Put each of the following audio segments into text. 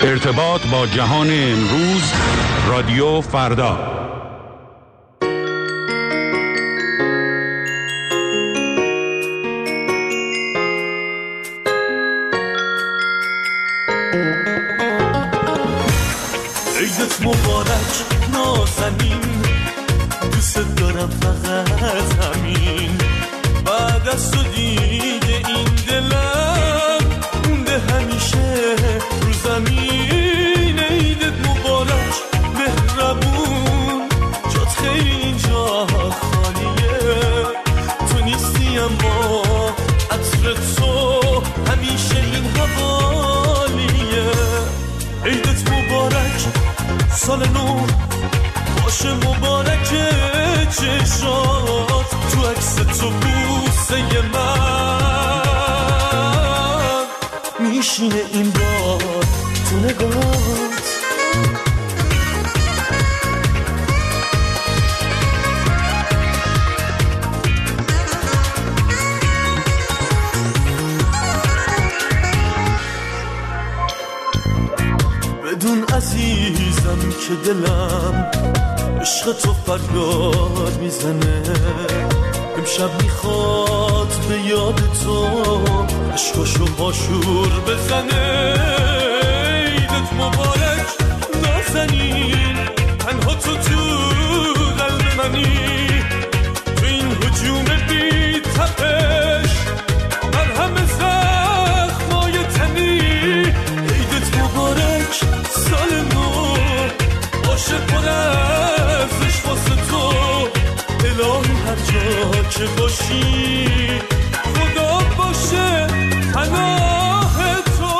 ارتباط با جهان امروز، رادیو فردا. عیدت مبارک نازنین، دوست دارم فقط همین. بعد از تو دیگه این دلم مونده همیشه رو زمین. عیدت مبارک مهربون، جات خیلی اینجا خالیه. تو نیستی اما عطر تو همیشه این حوالیه. عیدت مبارک، سال نو باشه مبارک چشات، تو عکس تو بوسه من میشینه این بار تو نگات. بدون عزیزم که دلم عشق تو فریاد میزنه. امشب میخواد به یاد تو عشقاشو هاشور بزنه. عیدت مبارک نازنین، تنها تو قلب منی. تو این هجوم بی تپش مرهم زخمای تنی. عیدت مبارک، سال نو باشه پر ازش واسه تو. الهی هر جا که باشی خدا باشه پناه تو.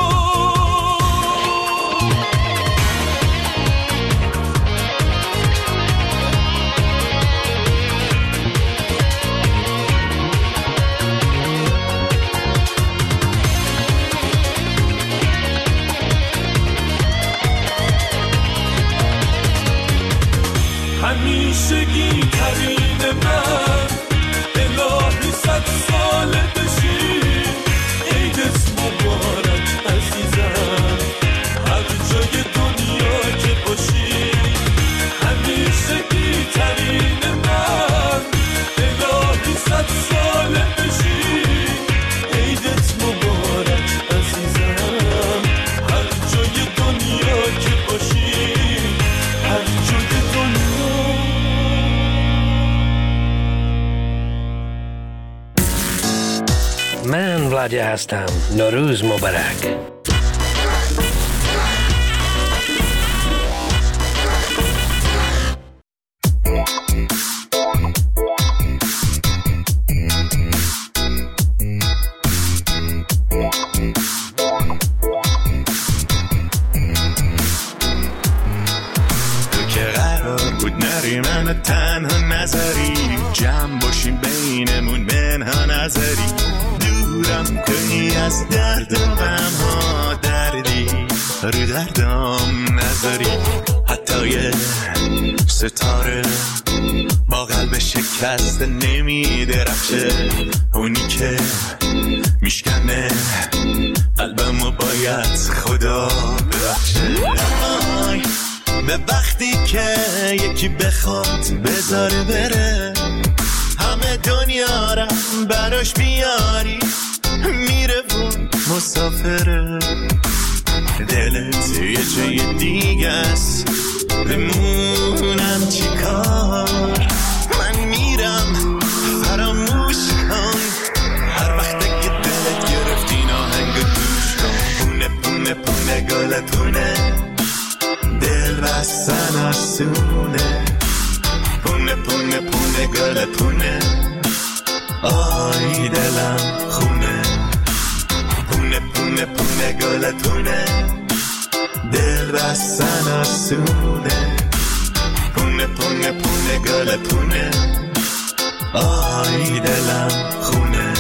همیشگی ترین من، الهی 100 ساله بشی. عیدت مبارک عزیزم، هر جای دنیا که باشی. همیشگی ترین من، الهی 100 ساله بشی. عیدت مبارک عزیزم، هر جای دنیا که باشی. هر جای دنیا. من ولادیا هستم. نوروز مبارک. تو که قرار بود نری منو تنها نذاری، جمع باشیم بینمون منها نذاری. دورم کنی از درد و غم‌ها، دردی رو دردم نذاری. حتی یه ستاره با قلب شکسته نمیدرخشه، اونی که میشکنه قلبمو باید خدا ببخشه. به وقتی که یکی بخواد بذاره بره، همه دنیا را براش بیاری، میره و مسافره. دلت یه جای دیگه است، بمونم چی کار. من میرم فراموش کن، هر وقت که دلت گرفت این آهنگ گوش کن. پونه پونه پونه گل پونه، دل بستن آسونه. پونه پونه پونه گل پونه، آی دلم خونه. پونه پونه پونه گل پونه، دل بستن آسونه. پونه پونه پونه گل پونه، آی دلم خونه.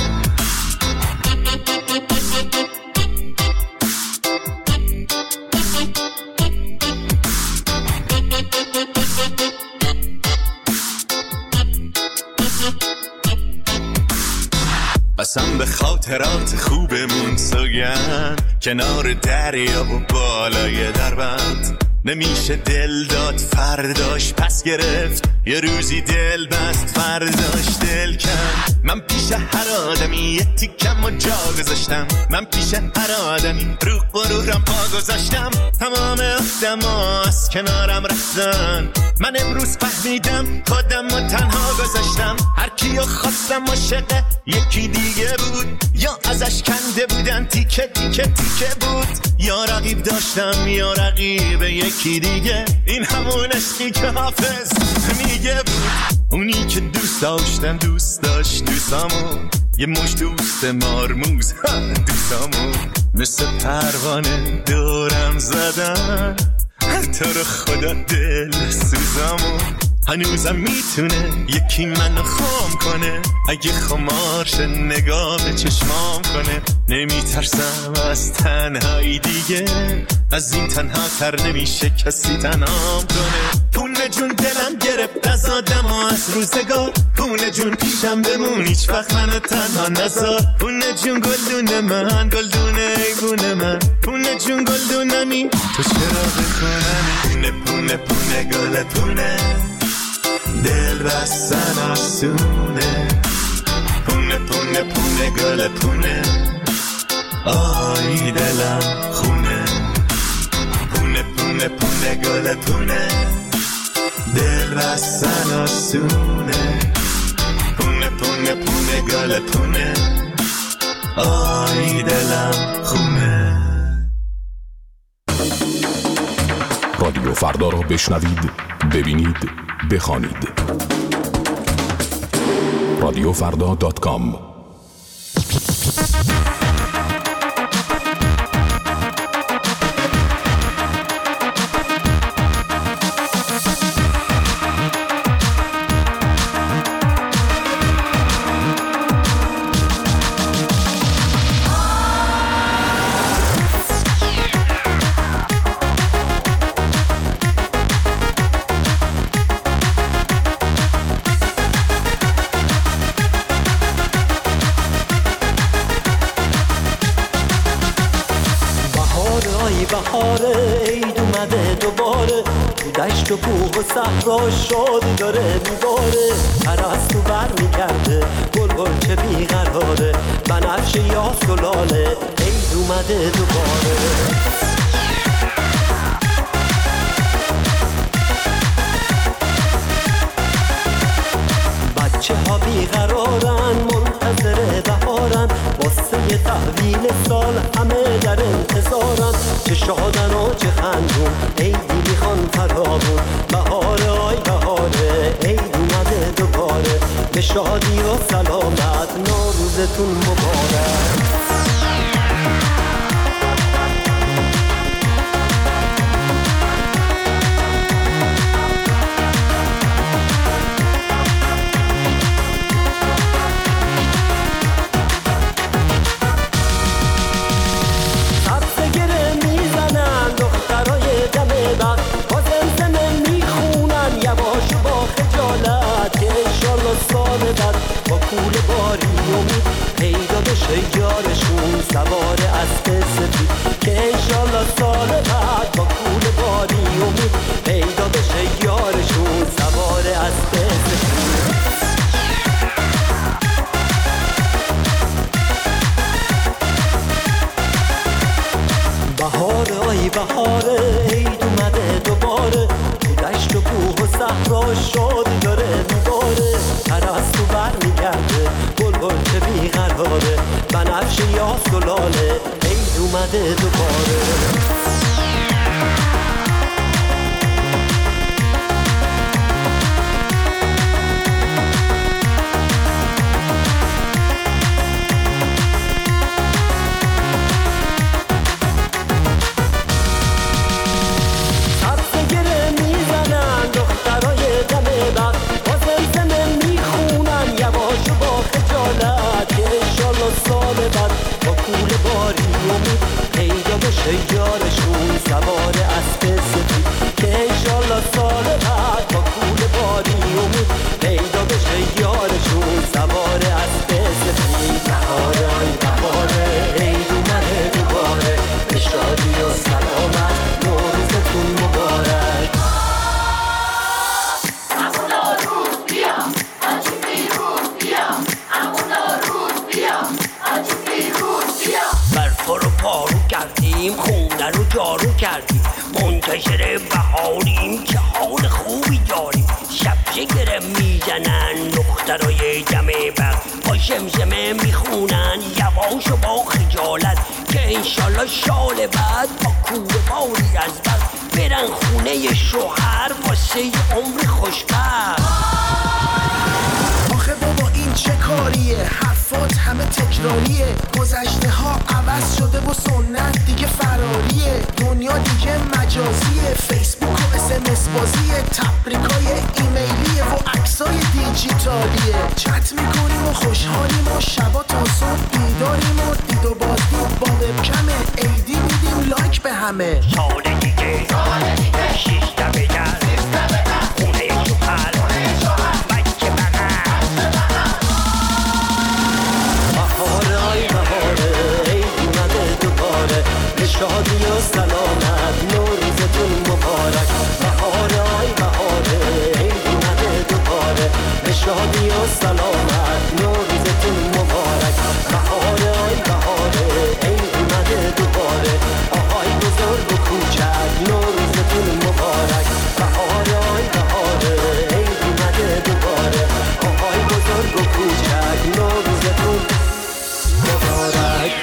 قسم به خاطرات خوبمون سوگن، کنار دریا و بالای دربند. نمیشه دل داد فرداش پس گرفت، یه روزی دل بست فرداش دل کن. من پیش هر آدمی یه تیکم و جا گذاشتم، من پیش هر آدمی رو غرورم پا گذاشتم. تمام آدما از کنارم رفتن، من امروز فهمیدم خودم رو تنها گذاشتم. هر کیو خواستم عاشق یکی دیگه بود، یا ازش کنده بودن تیکه تیکه تیکه بود، یا رقیب داشتم یا رقیب یکی دیگه. این همون عشقی که حافظ میگه بود، اونی که دوست داشتم دوست داشت دوستامو، یه مش دوست مارموز دوستامو مثل پروانه دورم زدن. تو رو خدا دل سوزامو، هنوزم میتونه یکی منو خام کنه، اگه خمارش نگاه به چشمام کنه. نمیترسم از تنهایی دیگه، از این تنها تر نمیشه کسی تنهام کنه. پونه جون دلم گرفت از آدم و از روزگار، پونه جون پیشم بمون هیچ وقت منو تنها نذار. پونه جون گلدون من، گلدون ایبون من، پونه جون گلدونمی تو چرا بکنمی. پونه پونه پونه گل پونه، دل بستن آسونه. پونه پونه پونه گل پونه، آی دلم خونه. پونه پونه پونه گل پونه، دل بستن آسونه. پونه پونه پونه گل پونه، آی دلم خونه. رادیو فردا را بشنوید، ببینید، بخوانید. radiofrda.com. دشت و کوه و صحرا شادی داره میباره، پرستو بر میگرده بلبل چه بیقراره. بنفشه یا سلاله عید اومده دوباره. بچه ها بیقرارن منتظر بهارن، واسه یه تحویل سال همه در انتظارن. چه شادن و چه خندون عیدی میخوان فراغون، بهاره آی بهاره عید اومده دوباره. به شادی و سلامت نوروزتون مبارک. با کول باری امید پیدا بشه یارشون سوار اسب سفید، که انشالله سال بعد با کول باری امید پیدا بشه یارشون سوار اسب سفید. بهاره آی بهاره عید اومده دوباره، تو دشت و کوه و صحرا شادی داره میباره. پرستو بر میگرده بلبل چه بیقراره، بنفشه یا سلاله عید اومده دوباره. سال بعد با کول باری امید پیدا بشه یارشون سوار اسب سفید، که انشالله سال بعد با کول باری امید پیدا بشه یارشون سوار اسب سفید. اومدیم خونه رو جارو کردیم، منتشر بهاریم که حال خوبی داریم. شبچه میزنن دخترای جمع بر، با شمشمه میخونن یواش و با خجالت که انشالله شال بعد با کوره باری از بر برن خونه شوهر واسه عمر خوشبخت. آخه بابا این چه کاریه؟ حرفات همه تکراریه، گذشته ها عوض شده و سنت دیگه فراریه، دنیا دیگه مجازیه، فیسبوک و SMS بازیه، تبریکای ایمیلیه و عکسای دیجیتالیه، چت میکنیم و خوشحالیم و شبا تا صبح بیداریم و دید و بازدید با وبکمه، ایدی میدیم لایک به همه. سال دیگه شیشتا بگر خونه شوهر بچه بغل. بهاره ای بهاره عید اومده دوباره، به شادی و سلامت نوروزتون مبارک. بهاره ای بهاره عید اومده دوباره، به شادی و سلامت نوروزتون مبارک. بهاره ای بهاره عید اومده دوباره، آهای بزرگ و کوچک نوروزتون مبارک. بهاره ای بهاره عید اومده دوباره، آهای بزرگ و کوچک نوروزتون مبارک.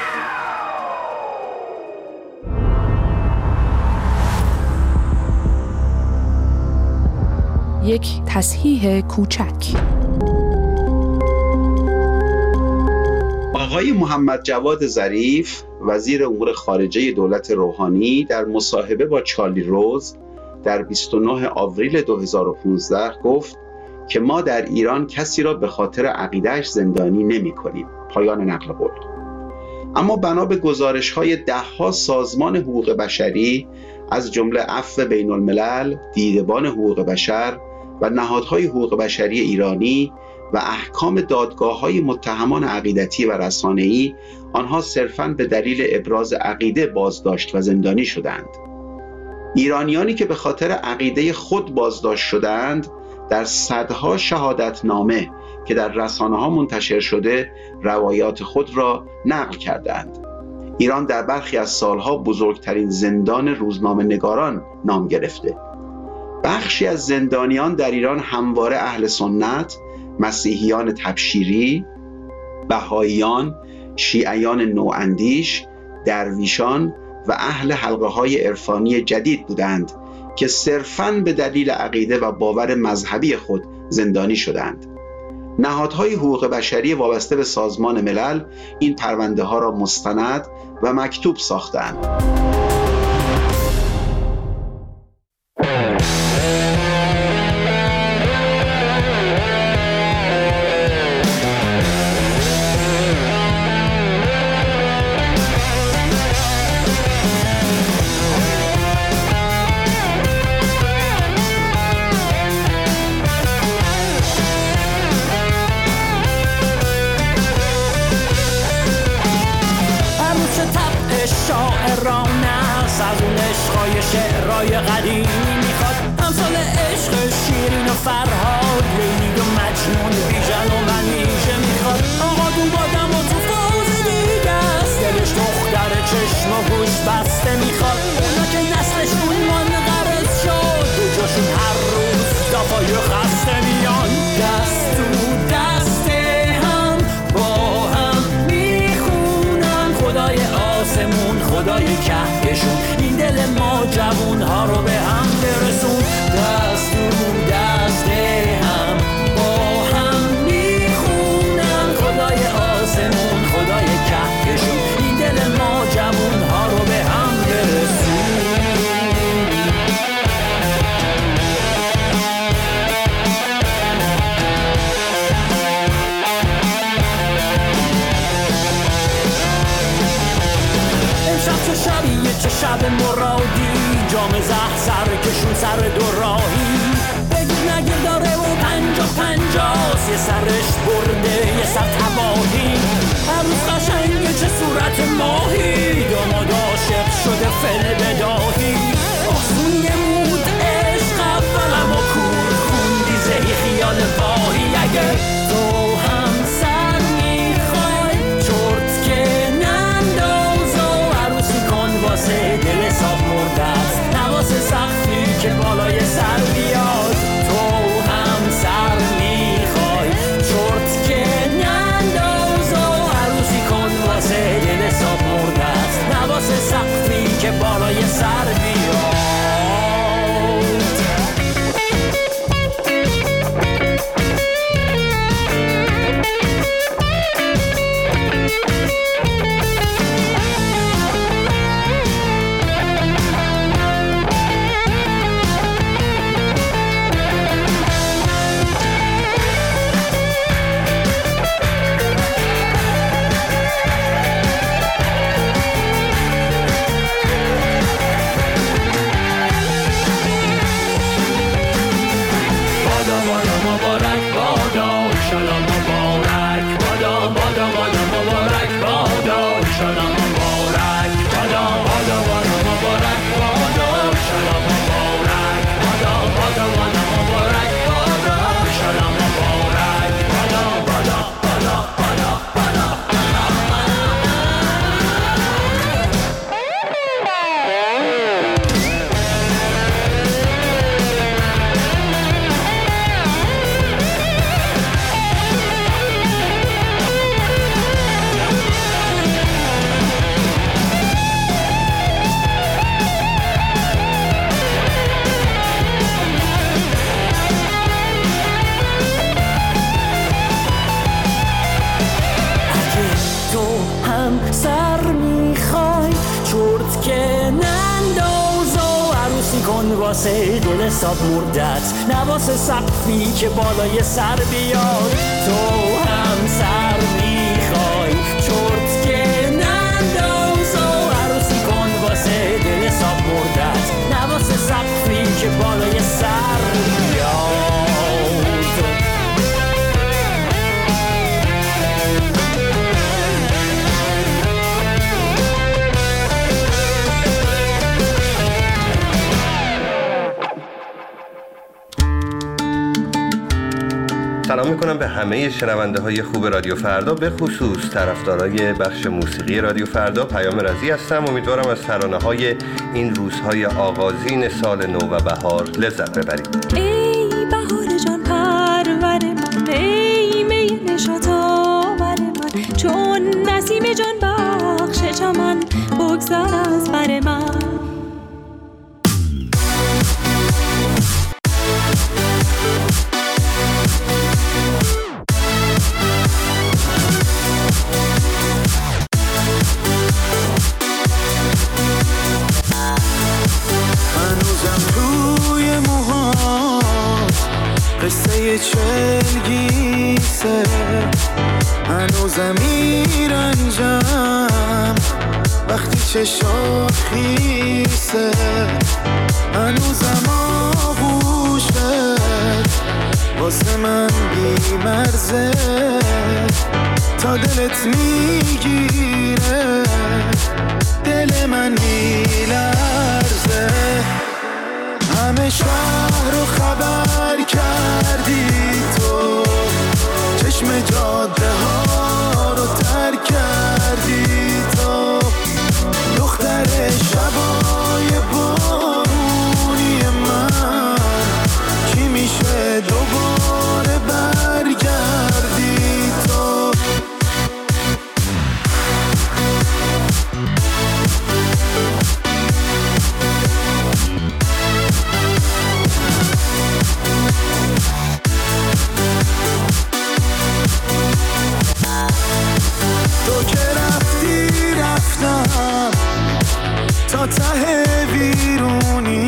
یک تصحیح کوچک. آقای محمد جواد ظریف وزیر امور خارجه دولت روحانی در مصاحبه با چارلی روز در 29 آوریل 2015 گفت که ما در ایران کسی را به خاطر عقیده‌اش زندانی نمی‌کنیم. پایان نقل قول. اما بنا به گزارش‌های ده‌ها سازمان حقوق بشری از جمله عفو بین الملل، دیدبان حقوق بشر و نهادهای حقوق بشری ایرانی و احکام دادگاه‌های متهمان عقیدتی و رسانه‌ای، آنها صرفاً به دلیل ابراز عقیده بازداشت و زندانی شدند. ایرانیانی که به خاطر عقیده خود بازداشت شدند در صدها شهادتنامه که در رسانه‌ها منتشر شده روایات خود را نقل کردند. ایران در برخی از سالها بزرگترین زندان روزنامه‌نگاران نام گرفته. بخشی از زندانیان در ایران همواره اهل سنت، مسیحیان تبشیری، بهائیان، شیعیان نواندیش، درویشان و اهل حلقه‌های عرفانی جدید بودند که صرفاً به دلیل عقیده و باور مذهبی خود زندانی شدند. نهادهای حقوق بشری وابسته به سازمان ملل این پرونده ها را مستند و مکتوب ساختند. شعرهای قدیمی میخواد امثال عشق شیرین و فرهاد، لیلی و مجنون، بیژن و منیژه میخواد. آقا دون بادم و تو فاز دیگه است، دلش دختر چشم و گوش بسته میخواد. اونا که نسلشون من غرض شد دو جاشون هر روز دفای خسته میان، دست تو دست هم با هم میخونن خدای آسمون خدای کهکشون، این دل ما جوون ها رو به هم برسون. دست تو دست هم با هم میخونن خدای آسمون خدای کهکشون، این دل ما جوون ها رو به هم برسون. امشب چه شبیه چه شب مرادی، جام زهر سر کشون سر دو راهی، بگیر نگیر داره و 50-50، یه سرش برده یه سر تباهی. هر روز قشنگه چه صورت ماهی، داماد عاشق شده فل بداهی. آسون نمود عشق اول اما کور خوندی زهی خیال واهی. اگه تو هم سر میخوای چرت که ننداز و عروسی کن کن واسه دل حساب مردت، نه واسه سقفی که بالای سر بیاد. تو هم سر میخوای چرت که ننداز و عروسی کن واسه دل حساب مردت، نه واسه سقفی که بالای سر بیاد. سلام میکنم به همه شنونده های خوب رادیو فردا، به خصوص طرفدارای بخش موسیقی رادیو فردا. پیام رضی هستم. امیدوارم از ترانه های این روزهای آغازین سال نو و بهار لذت ببرید. ای بهار جان پرور من، ای می نشاط آور من، چون نسیم جان بخش چمن بگذر از بر من. قصه چلگیسه، هنوزم میرنجم وقتی چشات خیسه، هنوزم آغوشت واسه من بیمرزه، تا دلت میگیره دل من میلرزه. همه شهر رو خبر کردی تو، چشم جاده ها رو ترک کردی تو، دختر شبای بارونی من، کی میشه دوباره برگردی تو. تو که رفتی رفتم تا ته ویرونی،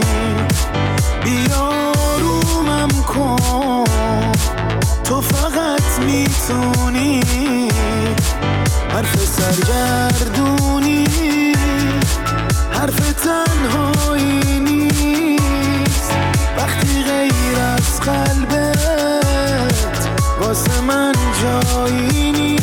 بیارومم کن تو فقط میتونی، حرف سرگردونی حرف تنهایی نیست وقتی غیر از قلبت واسه من جایی نیست.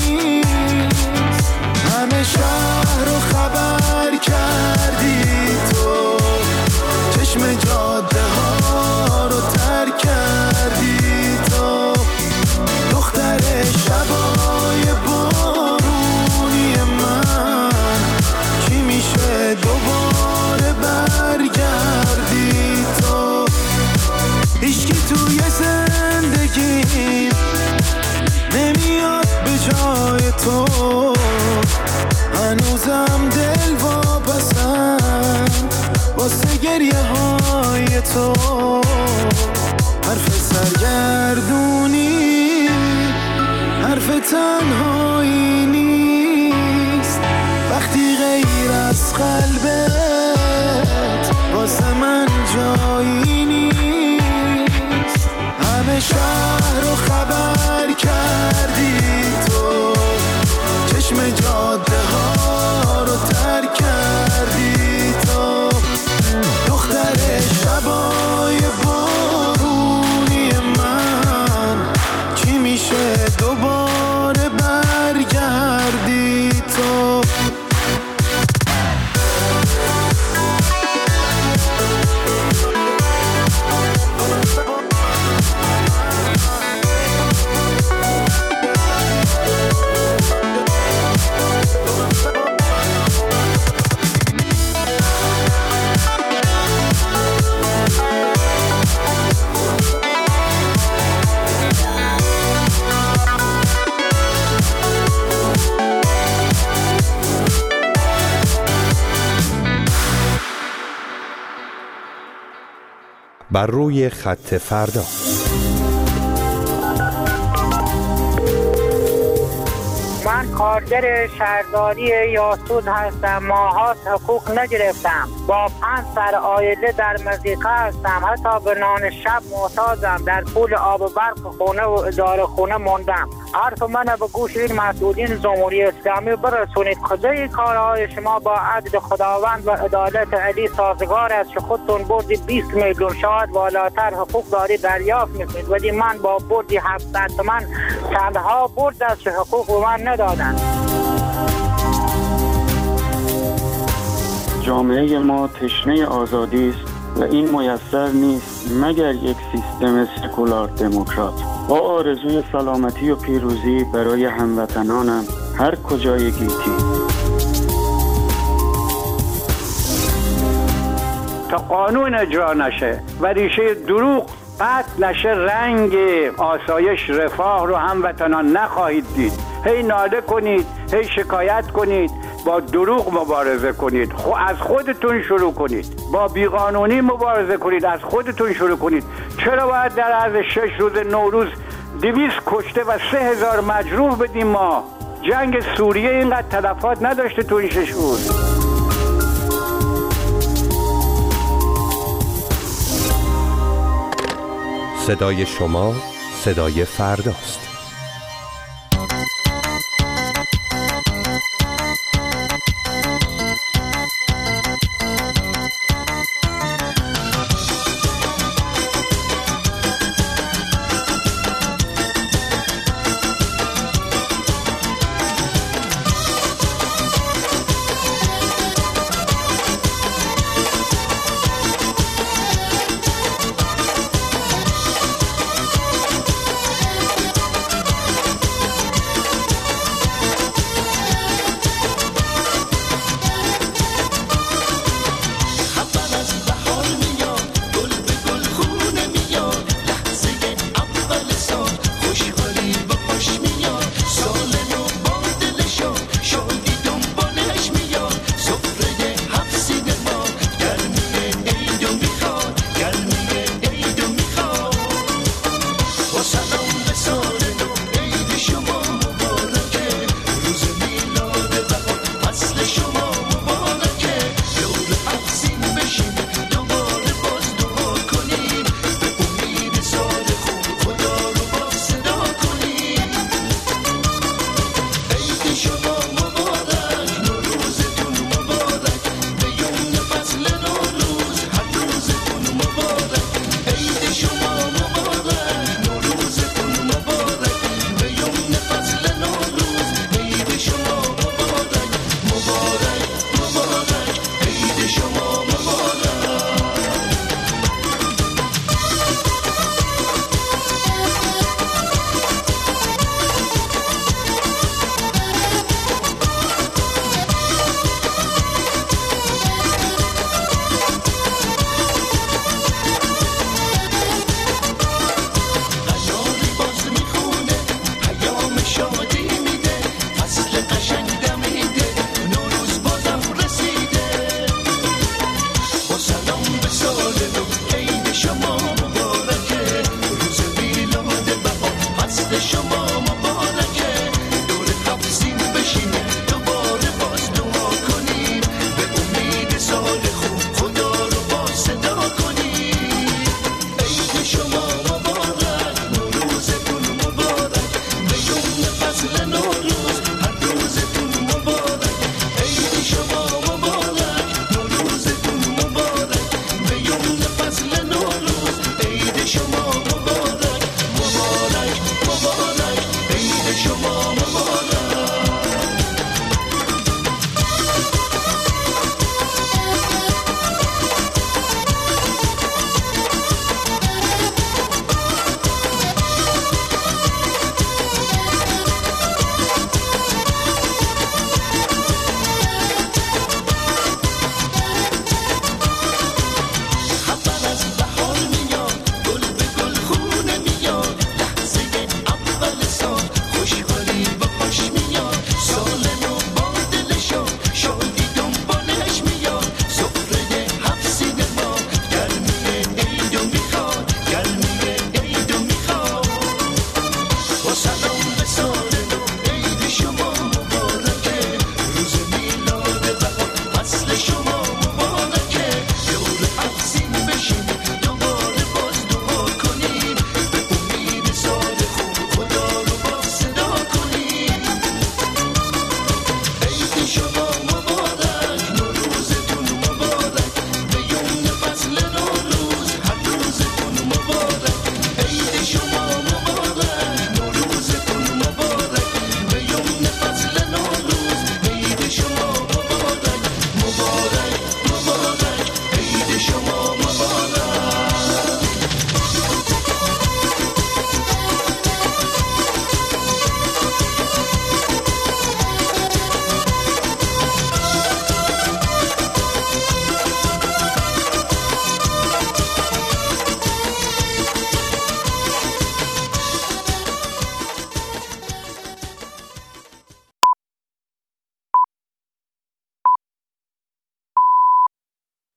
همه شهر رو خبر کردی تو، چشم جاده ها رو ترک کردی تو، دختر شبای بارونی من، کی میشه دوباره برگردی تو. هیچکی توی زندگیم نمیاد به جای تو، هنوزم دل واپسم واسه گریه های تو، حرف سرگردونی حرف تنهایی نیست وقتی غیر از قلبت واسه من جایی نیست. همه شهر رو خبر کردی تو، چشم جاده ها رو ترک کردی تو، دختر شبای بارونی من، کی میشه دوباره برگردی تو. بر روی خط فردا. من کارگر شهرداری یاسود هستم. ماهاست حقوق نگرفتم. با 5 سر عائله در مضیقه هستم. حتی به نان شب محتاجم. در پول آب و برق خونه و اداره خونه موندم. حرف منو به گوش این مسئولین جمهوری اسلامی برسونید. کجای کارهای شما با عدل خداوند و عدالت علی سازگار است که خودتون بردی 20 میلیون شاید بالاتر حقوق داری دریافت میکنید، ولی من با بردی 700 تومن چندها برد است که حقوق به من ندادن. جامعه ما تشنه آزادی است و این میسر نیست مگر یک سیستم سکولار دموکرات. با آرزوی سلامتی و پیروزی برای هموطنانم هر کجای گیتی. تا قانون اجرا نشه و ریشه دروغ قطع نشه رنگ آسایش رفاه رو هموطنان نخواهید دید. هی ناله کنید، هی شکایت کنید، با دروغ مبارزه کنید، از خودتون شروع کنید. با بیقانونی مبارزه کنید، از خودتون شروع کنید. چرا باید در عرض 6 روز نوروز 200 کشته و 3000 مجروح بدیم؟ ما جنگ سوریه اینقدر تلفات نداشته تو این 6 روز. صدای شما صدای فرداست.